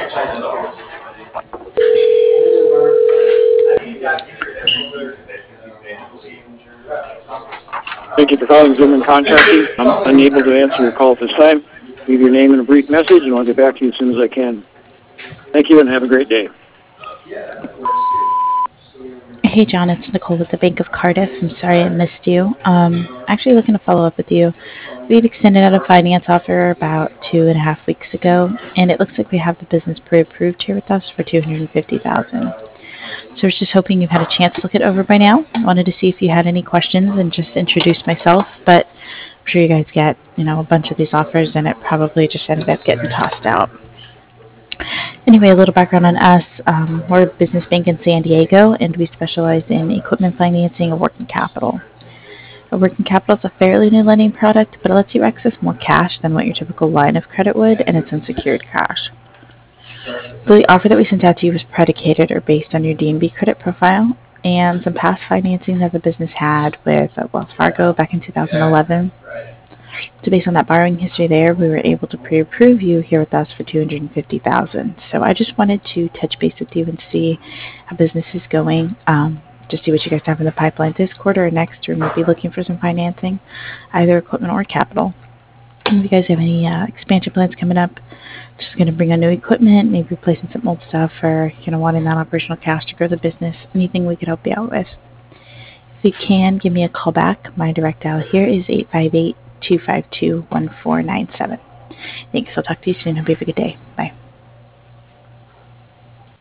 Thank you for calling Zimmerman Contracting. I'm unable to answer your call at this time. Leave your name and a brief message, and I'll get back to you as soon as I can. Thank you, and have a great day. Hey John, it's Nicole with the Bank of Cardiff. I'm sorry I missed you. Actually looking to follow up with you. We'd extended out a finance offer about 2.5 weeks ago, and it looks like we have the business pre-approved here with us for 250,000. So I was just hoping you've had a chance to look it over by now. I wanted to see if you had any questions and just introduce myself, but I'm sure you guys get a bunch of these offers, and it probably just ended up getting tossed out. Anyway, a little background on us. We're a business bank in San Diego, and we specialize in equipment financing and working capital. A working capital is a fairly new lending product, but it lets you access more cash than what your typical line of credit would, and it's unsecured cash. The offer that we sent out to you was predicated or based on your DNB credit profile and some past financing that the business had with Wells Fargo back in 2011. So based on that borrowing history there, we were able to pre-approve you here with us for 250,000. So I just wanted to touch base with you and see how business is going. Just see what you guys have in the pipeline this quarter or next, or maybe looking for some financing, either equipment or capital. And if you guys have any expansion plans coming up, just going to bring on new equipment, maybe replacing some old stuff, or wanting that operational cash to grow the business, anything we could help you out with. If you can, give me a call back. My direct dial here is 858-252-1497. Thanks. I'll talk to you soon. Hope you have a good day. Bye.